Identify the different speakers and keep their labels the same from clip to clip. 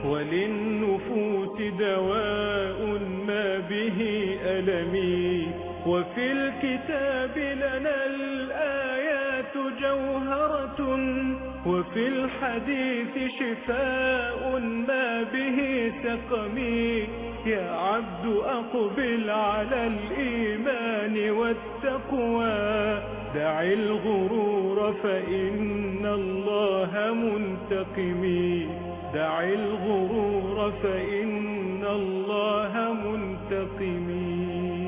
Speaker 1: وللنفوس دواء ما به ألمي، وفي الكتاب لنا الآيات جوهرة، وفي الحديث شفاء ما به سقمي. يا عبد أقبل على الإيمان والتقوى، دع الغرور فإن الله منتقمي، دع الغرور فإن الله منتقمي.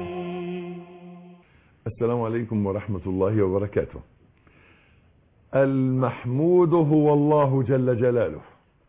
Speaker 2: السلام عليكم ورحمة الله وبركاته. المحمود هو الله جل جلاله،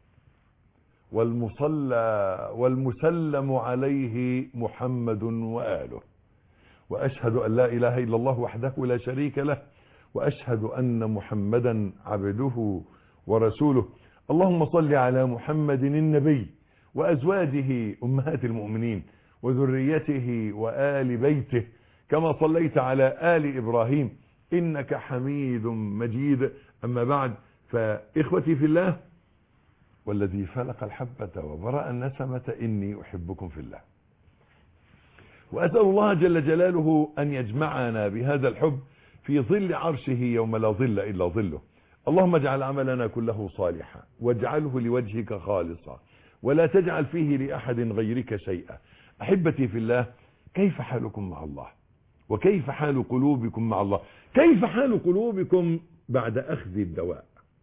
Speaker 2: والمصلى والمسلم عليه محمد وآله، وأشهد أن لا إله إلا الله وحده لا شريك له، وأشهد أن محمدا عبده ورسوله. اللهم صل على محمد النبي وأزواجه أمهات المؤمنين وذريته وآل بيته كما صليت على آل إبراهيم إنك حميد مجيد. أما بعد، فإخوتي في الله، والذي فلق الحبة وبرأ النسمة إني أحبكم في الله، وأسأل الله جل جلاله أن يجمعنا بهذا الحب في ظل عرشه يوم لا ظل إلا ظله. اللهم اجعل عملنا كله صالحا، واجعله لوجهك خالصا، ولا تجعل فيه لأحد غيرك شيئا. أحبتي في الله، كيف حالكم مع الله؟ وكيف حال قلوبكم مع الله؟ كيف حال قلوبكم بعد أخذ الدواء؟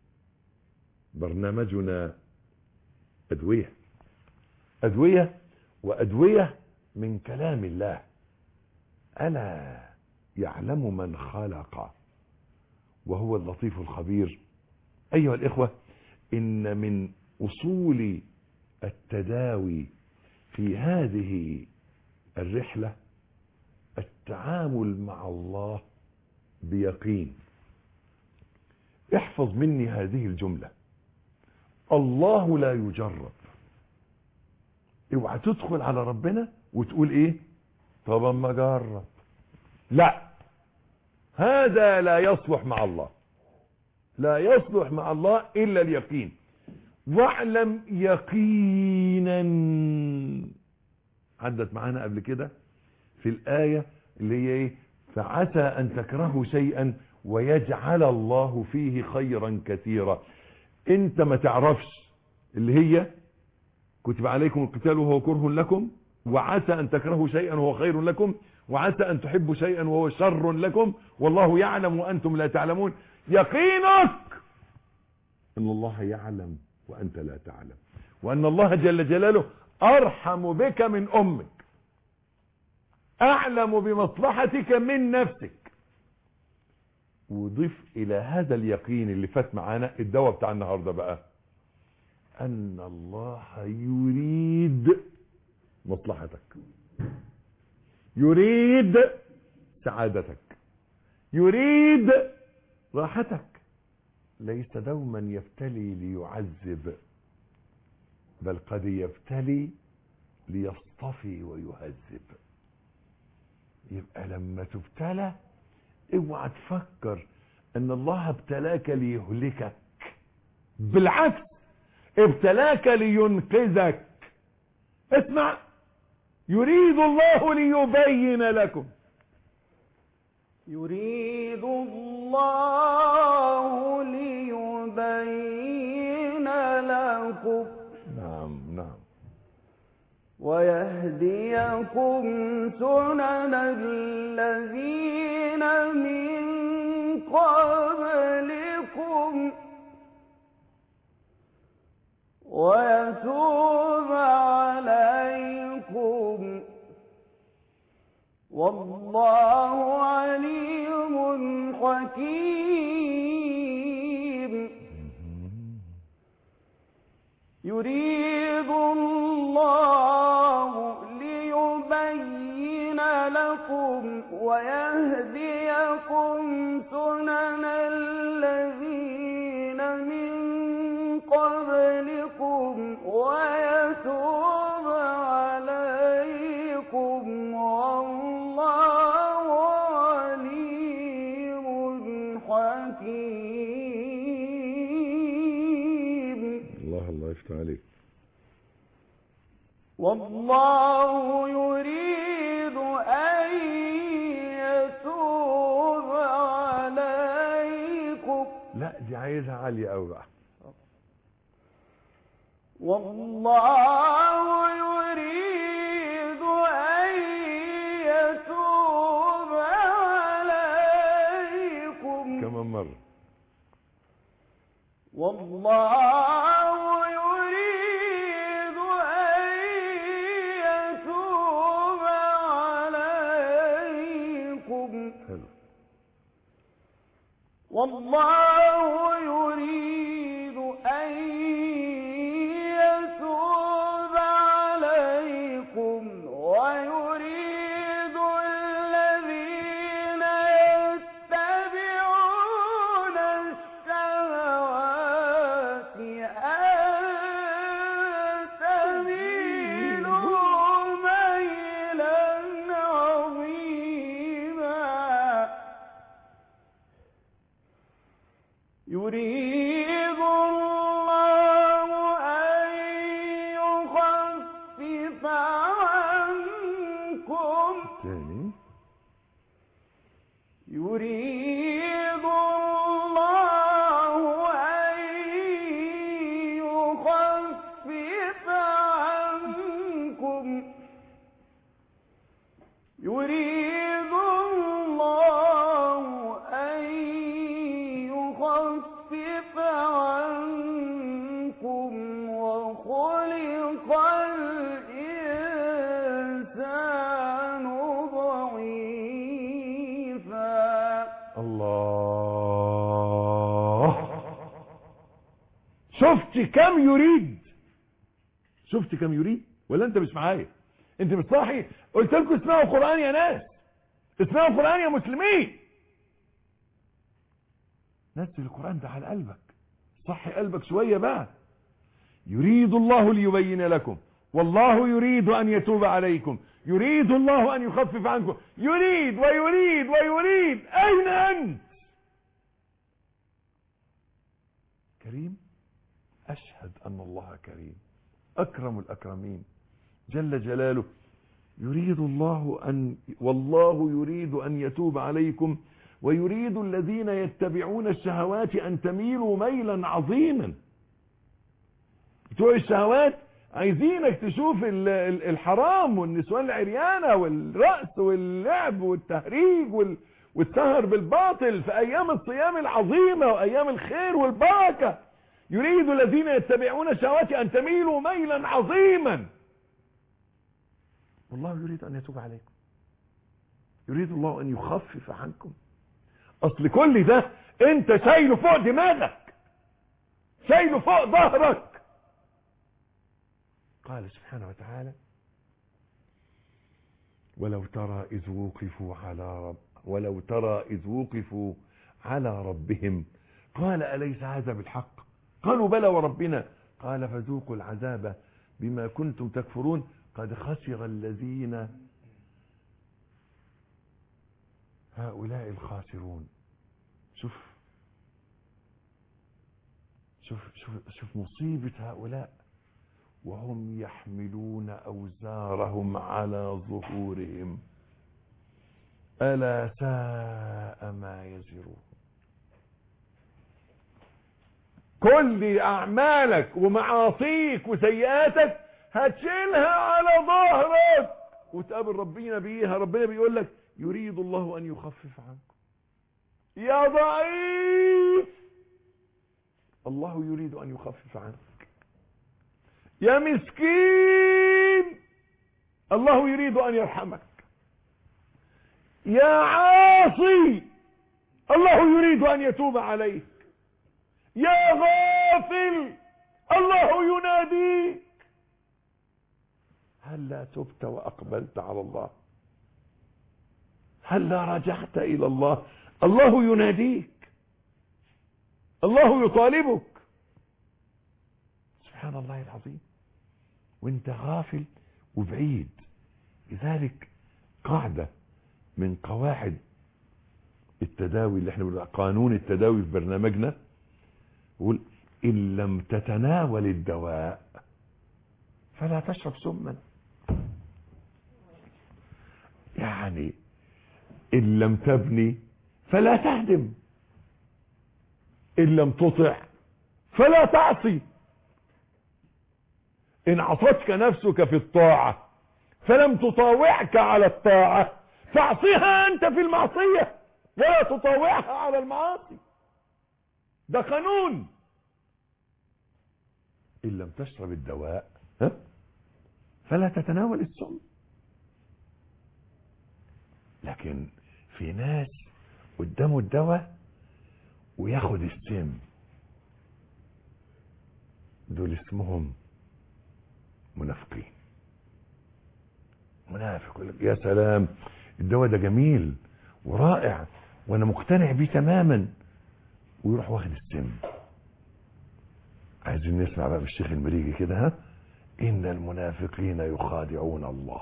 Speaker 2: برنامجنا أدوية وأدوية من كلام الله. ألا يعلم من خلق وهو اللطيف الخبير؟ أيها الإخوة، إن من أصول التداوي في هذه الرحلة التعامل مع الله بيقين. احفظ مني هذه الجملة: الله لا يجرب. اوعى تدخل على ربنا وتقول ايه؟ طب اما اجرب. لا، هذا لا يصلح مع الله، لا يصلح مع الله الا اليقين. واعلم يقينا، عدت معانا قبل كده في الآية اللي هي ايه؟ فعسى ان تكرهوا شيئا ويجعل الله فيه خيرا كثيرا. انت ما تعرفش اللي هي كتب عليكم القتال وهو كره لكم، وعسى ان تكرهوا شيئا وهو خير لكم، وعسى ان تحبوا شيئا وهو شر لكم، والله يعلم وانتم لا تعلمون. يقينك ان الله يعلم وانت لا تعلم، وان الله جل جلاله ارحم بك من امك، اعلم بمصلحتك من نفسك. وضيف الى هذا اليقين اللي فات معانا الدواء بتاع النهارده بقى: ان الله يريد مصلحتك، يريد سعادتك، يريد راحتك. ليس دوما يبتلي ليعذب، بل قد يبتلي ليصطفي ويهذب. يبقى لما تبتلى اوعى تفكر ان الله ابتلاك ليهلكك، بالعكس ابتلاك لينقذك. اسمع: يريد الله ليبين لكم،
Speaker 3: يريد الله ليبين لكم.
Speaker 2: نعم.
Speaker 3: ويهديكم سنن الذين من قبلكم ويتوب عليكم، والله عليم حكيم. يريد الله ليبين لكم ويهديكم سنن الذين من قبلكم ويتوب عليكم، والله عليم حكيم.
Speaker 2: الله يفتح عليك.
Speaker 3: والله يريد أن يتوب عليكم.
Speaker 2: لا دي عايزها عالية قوي بقى.
Speaker 3: والله يريد أن يتوب عليكم.
Speaker 2: كمان مرة.
Speaker 3: والله يريد أن يتوب عليكم.
Speaker 2: حلو.
Speaker 3: والله يريد أن يتوب عليكم ويريد الذين يتبعون الشهوات أن تميلوا ميلا عظيما. يريد الله أن يخفف عنكم.
Speaker 2: تاني.
Speaker 3: يريد الله أن يخفف عنكم. يريد الله أن يخفف عنكم وخلق الإنسان ضعيفا.
Speaker 2: الله. شفت كم يريد؟ شفت كم يريد؟ ولا انت مش معايا؟ انت مش صاحي؟ قلت لكم اسمعوا قرآن يا ناس، اسمعوا قرآن يا مسلمين. نزل القرآن ده على قلبك، صحي قلبك شوية بقى. يريد الله ليبين لكم والله يريد أن يتوب عليكم يريد الله أن يخفف عنكم. يريد ويريد ويريد. أين أنت؟ كريم. أشهد أن الله كريم أكرم الأكرمين جل جلاله. يريد الله والله يريد أن يتوب عليكم ويريد الذين يتبعون الشهوات أن تميلوا ميلا عظيما. بتوع الشهوات عايزينك تشوف الحرام والنسوان العريانة والرأس واللعب والتهريج والسهر بالباطل في أيام الصيام العظيمة وأيام الخير والبركة. يريد الذين يتبعون الشهوات أن تميلوا ميلا عظيما. والله يريد أن يتوب عليكم يريد الله أن يخفف عنكم. أصل كل ده أنت شايله فوق دماغك، شايله فوق ظهرك. قال سبحانه وتعالى ولو ترى إذ وقفوا على ربهم قال أليس هذا بالحق قالوا بلى وربنا قال فذوقوا العذاب بما كنتم تكفرون قد خسر الذين هؤلاء الخاسرون. شوف مصيبة هؤلاء وهم يحملون أوزارهم على ظهورهم ألا ساء ما يزرون. كل أعمالك ومعاصيك وسيئاتك هتشيلها على ظهرك وتقابل ربنا بيها. ربنا بيقول لك يريد الله أن يخفف عنكم يا ضعيف. الله يريد أن يخفف عنك يا مسكين. الله يريد أن يرحمك يا عاصي. الله يريد أن يتوب عليك يا غافل. الله يناديك هلا تبت وأقبلت على الله؟ هلا رجعت إلى الله؟ الله يناديك، الله يطالبك. سبحان الله العظيم وانت غافل وبعيد. لذلك قاعدة من قواعد التداوي اللي احنا بنقول قانون التداوي في برنامجنا، يقول إن لم تتناول الدواء فلا تشرب سما. يعني إن لم تبني فلا تهدم، إن لم تطع فلا تعصي. إن عصتك نفسك في الطاعة فلم تطاوعك على الطاعة فاعصيها أنت في المعصية ولا تطاوعها على المعاصي. ده قانون. إن لم تشرب الدواء فلا تتناول السم. لكن في ناس قدامه الدواء وياخد السم، دول اسمهم منافقين. منافق يقول لك يا سلام الدواء ده جميل ورائع وانا مقتنع بيه تماما، ويروح واخد السم. عايزين نسمع بقى بالشيخ المريجي كده، ها؟ ان المنافقين يخادعون الله.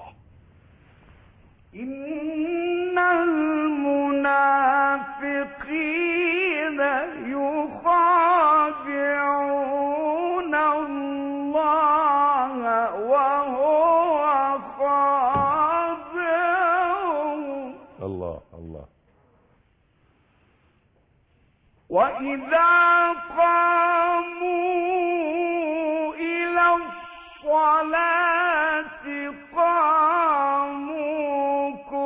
Speaker 3: إن المنافقين يخادعون الله وهو خادعهم.
Speaker 2: الله الله.
Speaker 3: وإذا قاموا إلى الصلاة قاموا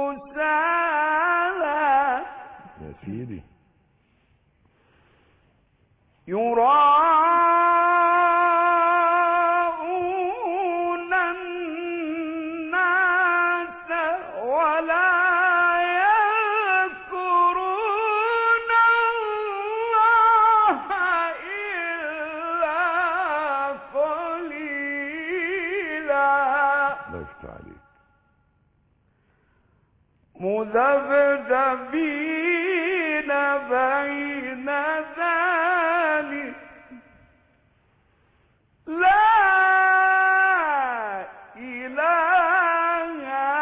Speaker 3: كسالى
Speaker 2: يا سيدي
Speaker 3: يراءون الناس ولا يذكرون الله إلا قليلا.
Speaker 2: الله يفتح عليك.
Speaker 3: مذبذبين بين ذلك لا إله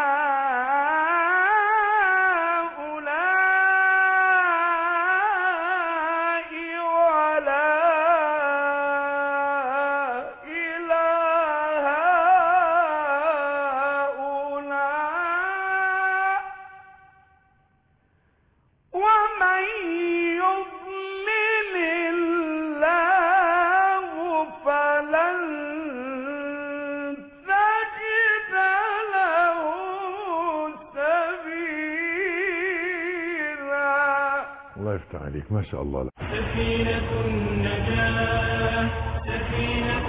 Speaker 3: هؤلاء ولا إله هؤلاء ومن يضلل الله فلن تجد له سبيلا.
Speaker 2: الله يفتح عليك ما شاء الله.
Speaker 1: سفينة النجاة، سفينة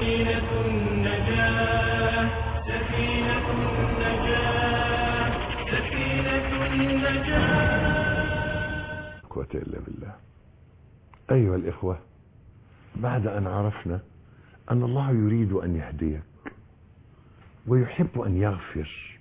Speaker 1: النجاة، سفينة النجاة، سفينة النجاة.
Speaker 2: قوة إلا بالله. أيها الإخوة، بعد أن عرفنا أن الله يريد أن يهديك ويحب أن يغفر،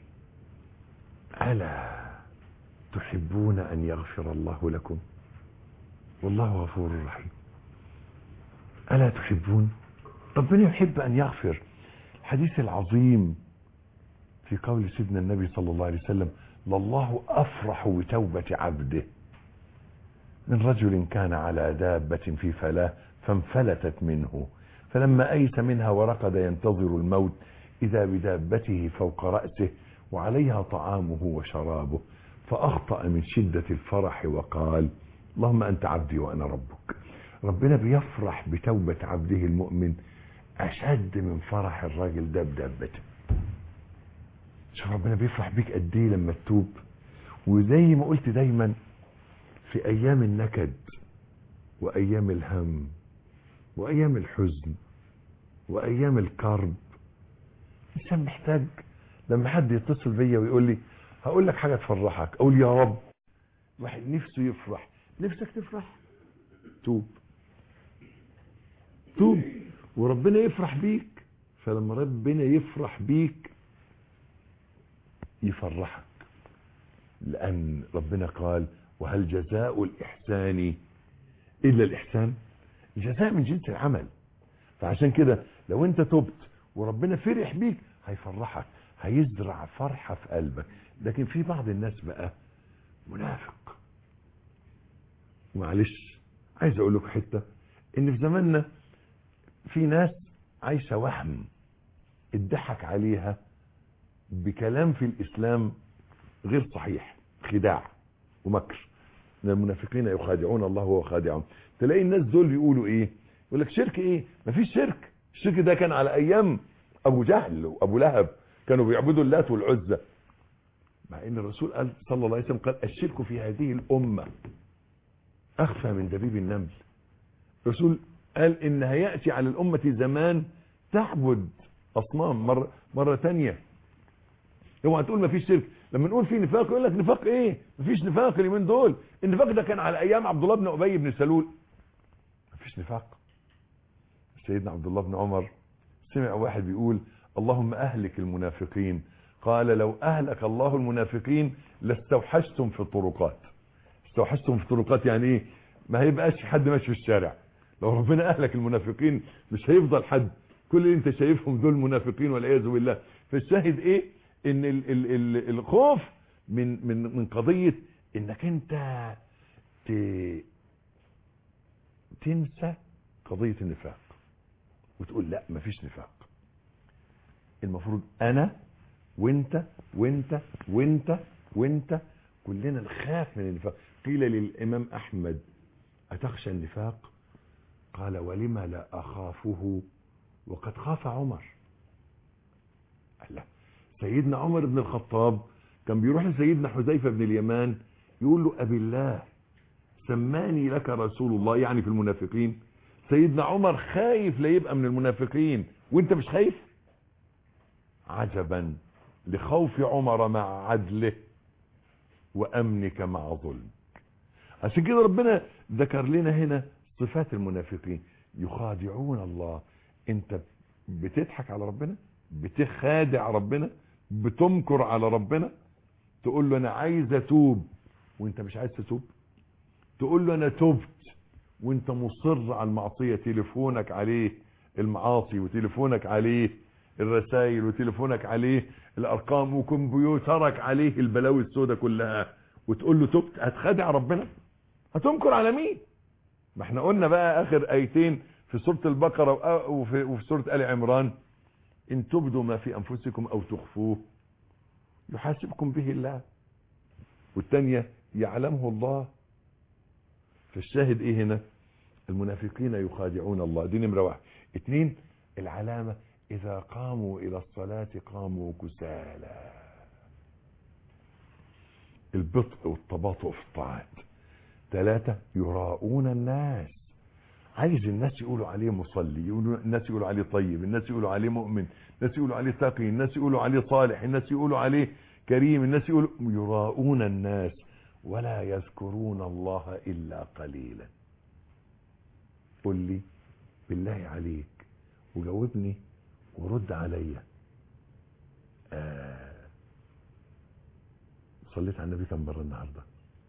Speaker 2: ألا تحبون أن يغفر الله لكم؟ والله غفور رحيم. ألا تحبون؟ ربنا يحب أن يغفر. الحديث العظيم في قول سيدنا النبي صلى الله عليه وسلم: لله أفرح بتوبة عبده من رجل كان على دابة في فلاة فانفلتت منه، فلما أيس منها ورقد ينتظر الموت إذا بدابته فوق رأسه وعليها طعامه وشرابه، فأخطأ من شدة الفرح وقال: اللهم أنت عبدي وأنا ربك. ربنا بيفرح بتوبة عبده المؤمن أشد من فرح الراجل ده بدابته. شوف ربنا بيفرح بيك قد ايه لما تتوب. وزي ما قلت دايما، في أيام النكد وأيام الهم وأيام الحزن وأيام الكرب، الإنسان محتاج لما حد يتصل بيا ويقول لي هقول لك حاجة تفرحك، أقول يا رب. واحد نفسه يفرح، نفسك تفرح، توب توب وربنا يفرح بيك. فلما ربنا يفرح بيك يفرحك، لأن ربنا قال: وهل جزاء الإحسان إلا الإحسان؟ الجزاء من جنس العمل. فعشان كده لو انت تبت وربنا فرح بيك هيفرحك، هيزرع فرحة في قلبك. لكن في بعض الناس بقى منافق. معلش عايز اقول لك حتة، ان في زماننا في ناس عايشة وهم، اتضحك عليها بكلام في الإسلام غير صحيح، خداع ومكر. ان المنافقين يخادعون الله وهو خادعهم. تلاقي الناس دول يقولوا ايه؟ يقول لك شرك ايه؟ مفيش شرك. الشرك ده كان على ايام ابو جهل وابو لهب، كانوا بيعبدوا اللات والعزى. مع ان الرسول قال صلى الله عليه وسلم قال الشرك في هذه الامه اخفى من دبيب النمل. الرسول قال ان هياتي على الامه زمان تعبد اصنام. مره ثانيه اوعى تقول مفيش شرك. لما نقول في نفاق يقول لك نفاق ايه؟ مفيش نفاق اليومين دول. النفاق ده كان على ايام عبد الله بن ابي بن سلول. مفيش نفاق. سيدنا عبد الله بن عمر سمع واحد بيقول اللهم اهلك المنافقين، قال لو اهلك الله المنافقين لاستوحشتم في الطرقات. استوحشتم في الطرقات يعني ايه؟ ما هيبقاش حد ماشي في الشارع. لو ربنا اهلك المنافقين مش هيفضل حد، كل اللي انت شايفهم دول منافقين والعياذ بالله. فالشاهد ايه؟ ان الخوف من قضية انك انت تنسى قضية النفاق وتقول لا مفيش نفاق. المفروض انا وانت وانت وانت وانت كلنا نخاف من النفاق. قيل للامام احمد اتخشى النفاق؟ قال ولما لا اخافه وقد خاف عمر. الله. سيدنا عمر بن الخطاب كان بيروح لسيدنا حذيفة بن اليمان يقول له أبي الله سماني لك رسول الله، يعني في المنافقين. سيدنا عمر خايف لا يبقى من المنافقين وانت مش خايف. عجبا لخوف عمر مع عدله وأمنك مع ظلم. عشان كده ربنا ذكر لنا هنا صفات المنافقين. يخادعون الله. انت بتضحك على ربنا، بتخادع ربنا، بتمكر على ربنا. تقول له انا عايز اتوب وانت مش عايز تتوب. تقول له انا تبت وانت مصر على المعصية. تليفونك عليه المعاصي، وتليفونك عليه الرسائل، وتليفونك عليه الارقام، وكمبيوترك عليه البلاوي السوداء كلها، وتقول له تبت. هتخادع ربنا؟ هتمكر على مين؟ ما احنا قلنا بقى اخر ايتين في سورة البقرة وفي سورة آل عمران ان تبدوا ما في انفسكم او تخفوه يحاسبكم به الله، والثانية يعلمه الله. فالشاهد ايه هنا؟ المنافقين يخادعون الله. دي نمرة واحد. 2 العلامة اذا قاموا الى الصلاة قاموا كسالى. البطء والتباطؤ في الطاعات. 3 يراؤون الناس. عايز الناس يقولوا عليه مصلي، الناس يقولوا عليه طيب، الناس يقولوا عليه مؤمن، الناس يقولوا عليه تقي، الناس يقولوا عليه صالح، الناس يقولوا عليه كريم، الناس يقولوا. يراؤون الناس ولا يذكرون الله إلا قليلا. قل لي بالله عليك وجاوبني ورد عليا. صليت على النبي كم مرة النهاردة؟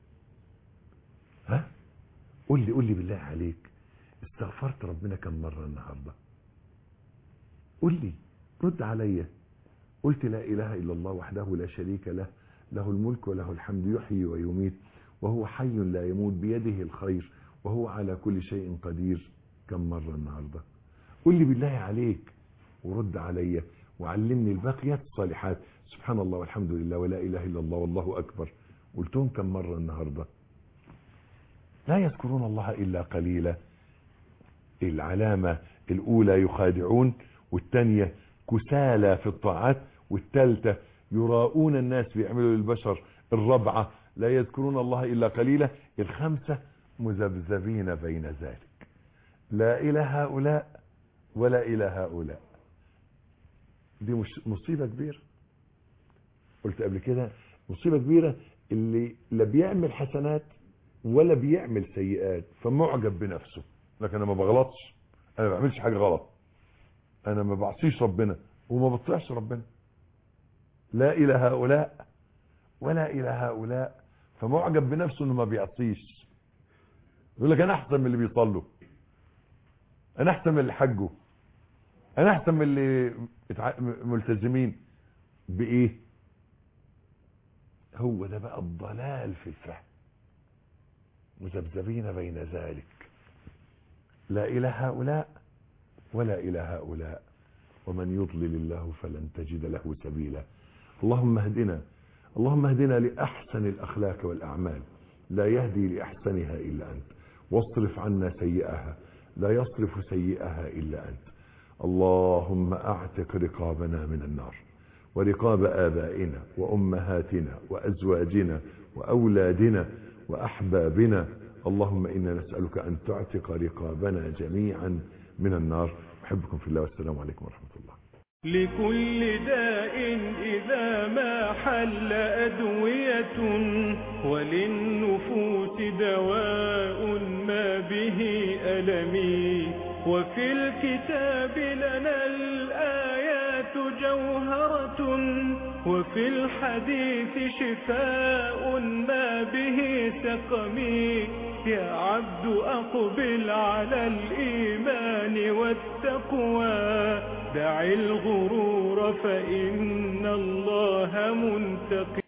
Speaker 2: ها؟ قل لي بالله عليك استغفرت ربنا كم مرة النهاردة؟ قل لي، رد عليا. قلت لا إله إلا الله وحده لا شريك له، له الملك وله الحمد يحيي ويميت وهو حي لا يموت بيده الخير وهو على كل شيء قدير كم مرة النهاردة؟ قل لي بالله عليك ورد عليا وعلمني الباقيات الصالحات. سبحان الله والحمد لله ولا إله إلا الله والله أكبر قلتهم كم مرة النهاردة؟ لا يذكرون الله إلا قليلا. العلامة الأولى يخادعون، والثانية كسالى في الطاعات، والثالثة يراؤون الناس بيعملوا للبشر، الرابعة لا يذكرون الله إلا قليلا، الخامسة مذبذبين بين ذلك، لا إلى هؤلاء ولا إلى هؤلاء. دي مصيبة كبيرة. قلت قبل كده مصيبة كبيرة اللي لا بيعمل حسنات ولا بيعمل سيئات فمعجب بنفسه. لكن انا ما بغلطش، انا ما بعملش حاجة غلط، انا ما بعصيش ربنا وما بطيعش ربنا. لا الى هؤلاء ولا الى هؤلاء، فمعجب بنفسه انه ما بيعصيش. يقول لك انا احسن من اللي بيصلوا، انا احسن من اللي حجوا، انا احسن من اللي ملتزمين. بايه؟ هو ده بقى الضلال في الفهم. مذبذبين بين ذلك، لا إلى هؤلاء ولا إلى هؤلاء. ومن يضلل الله فلن تجد له سبيلا. اللهم اهدنا لأحسن الأخلاق والأعمال، لا يهدي لأحسنها إلا أنت، واصرف عنا سيئها، لا يصرف سيئها إلا أنت. اللهم أعتق رقابنا من النار، ورقاب آبائنا وأمهاتنا وأزواجنا وأولادنا وأحبابنا. اللهم إنا نسألك أن تعتق رقابنا جميعا من النار. أحبكم في الله، والسلام عليكم ورحمة الله.
Speaker 1: لكل داء إذا ما حل أدوية، وللنفوس دواء ما به ألمي. وفي الكتاب لنا الآيات جوهرة، وفي الحديث شفاء ما به سقمي. يا عبد أقبل على الإيمان والتقوى، دع الغرور فإن الله منتقم.